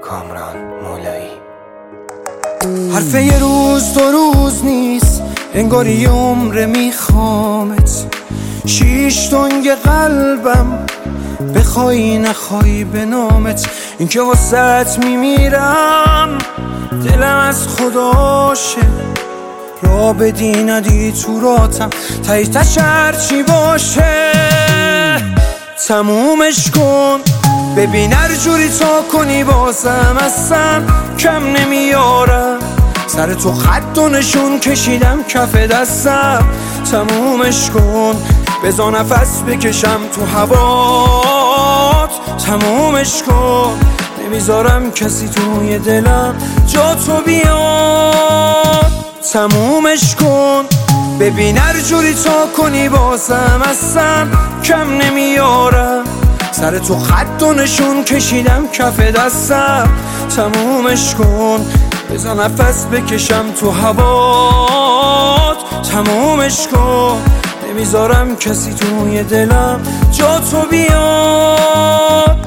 کامران مولایی. حرف یه روز دو روز نیست، انگاری یه عمر میخوامت. 6 تنگ قلبم بخوای نخوای به نامت. این که واسط میمیرم دلم از خداشه، را بدی ندی تو راتم تایی تشر چی باشه. تمومش کن ببین هر جوری تا کنی بازم اصلا کم نمیارم. سر تو خط و نشون کشیدم کف دستم. تمومش کن بذار نفس بکشم تو هوات. تمومش کن نمیذارم کسی توی دلم جا تو بیاد. تمومش کن ببین هر جوری تا کنی بازم اصلا کم نمیارم. سر تو خط و نشون کشیدم کف دستم. تمومش کن بذار نفس بکشم تو هوات. تمومش کن نمیذارم کسی توی دلم جا تو بیاد.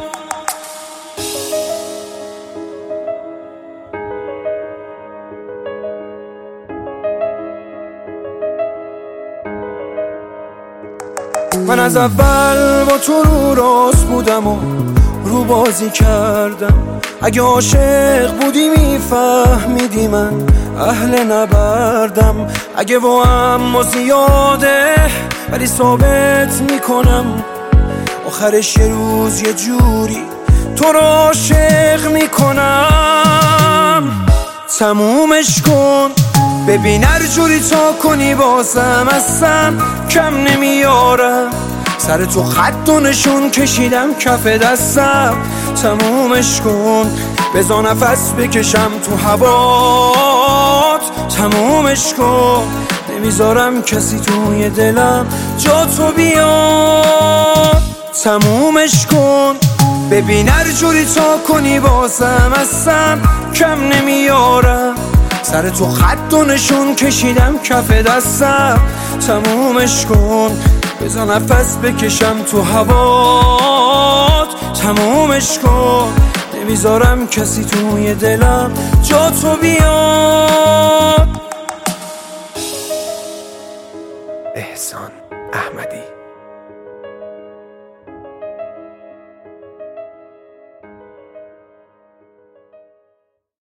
من از اول با تو رو راست بودم و رو بازی کردم. اگه عاشق بودی میفهمیدی من اهل نبردم. اگه با هم زیاده ولی ثابت میکنم آخرش یه روز یه جوری تو رو عاشق میکنم. تمومش کن ببین هر جوری تا کنی بازم اصلا کم نمیارم. سر تو خط و نشون کشیدم کف دستم. تمومش کن بذار نفس بکشم تو هوات. تمومش کن نمیذارم کسی توی دلم جا تو بیاد. تمومش کن ببین هر جوری تا کنی بازم اصلا کم نمیارم. سر تو خط و نشون کشیدم کف دستم. تمومش کن بذار نفس بکشم تو هوات. تمومش کن نمیذارم کسی توی دلم جا تو بیاد.